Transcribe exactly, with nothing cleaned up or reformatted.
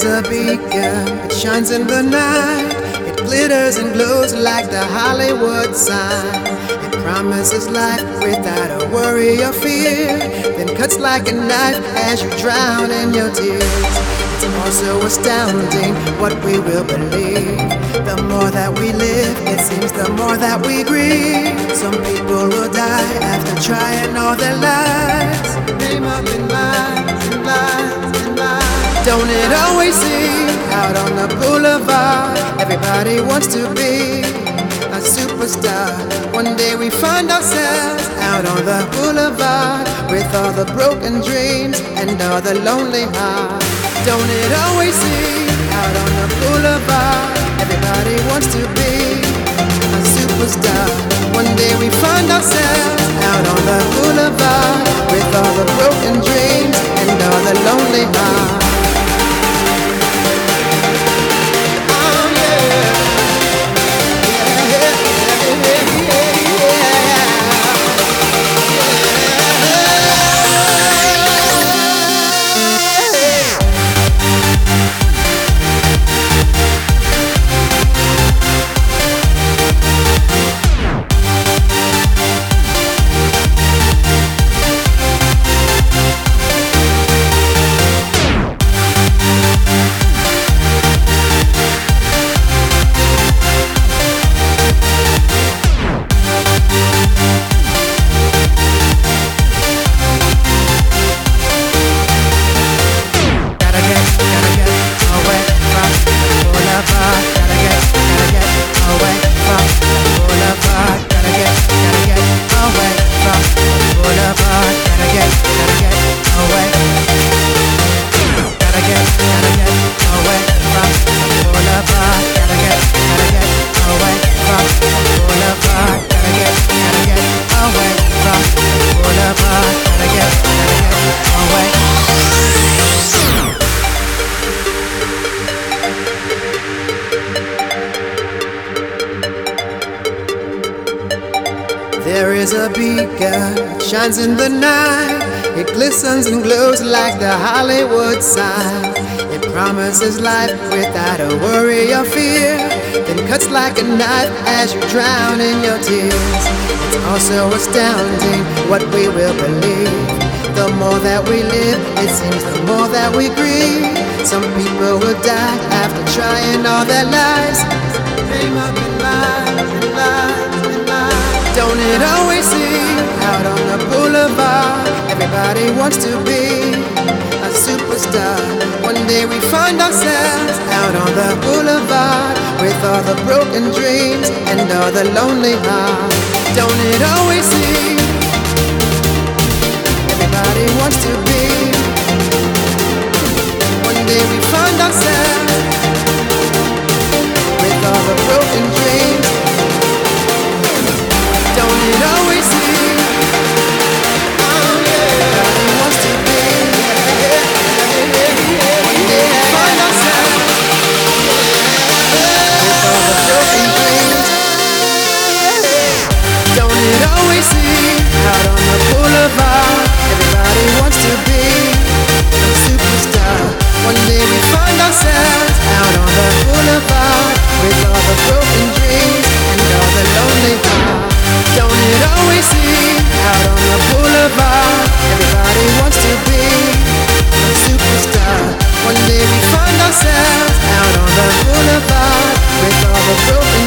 is a beacon, it shines in the night. It glitters and glows like the Hollywood sign. It promises life without a worry or fear, then cuts like a knife as you drown in your tears. It's also astounding what we will believe. The more that we live, it seems the more that we grieve. Some people will die after trying all their lives. Name up in lines and lines and lines. Don't it always seem out on the boulevard, everybody wants to be a superstar. One day we find ourselves out on the boulevard with all the broken dreams and all the lonely hearts. Don't it always seem out on the boulevard, everybody wants to be a superstar. One day we find ourselves out on the boulevard with all the broken dreams and all the lonely hearts. There is a beacon, it shines in the night. It glistens and glows like the Hollywood sign. It promises life without a worry or fear, then cuts like a knife as you drown in your tears. It's also astounding what we will believe. The more that we live, it seems the more that we grieve. Some people will die after trying all their lives. Came up in lines and lines and lines. Don't it always seem out on the boulevard, everybody wants to be a superstar. One day we find ourselves out on the boulevard with all the broken dreams and all the lonely hearts. Don't it always seem everybody wants to be. One day we find ourselves with all the broken dreams. Don't it always seem everybody wants to be. One day we find ourselves with all the broken dreams. Don't it always seem out on the boulevard, everybody wants to be a superstar. One day we find ourselves out on the boulevard with all the broken dreams and all the lonely hearts. Don't it always seem out on the boulevard, everybody wants to be a superstar. One day we find ourselves out on the boulevard with all the broken